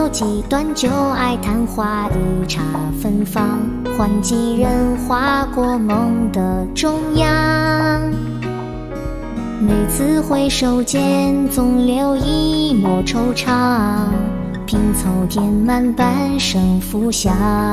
道几段旧爱昙花一刹芬芳，换几人划过梦的中央。每次回首间，总留一抹惆怅，拼凑填满半生浮想。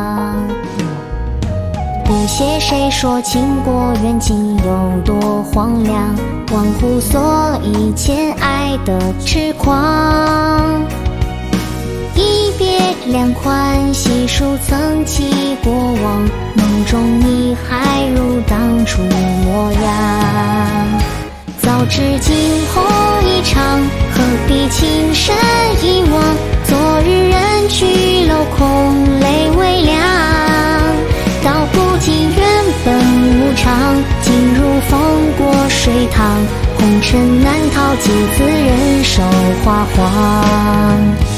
不屑谁说情过缘尽有多荒凉，忘乎所以前爱的痴狂。一别两宽，细数曾记过往，梦中你还如当初模样。早知惊鸿一场，何必情深一往？昨日人去楼空，泪微凉。道不尽缘本无常，今如风过水淌，红尘难逃，几次人守花黄。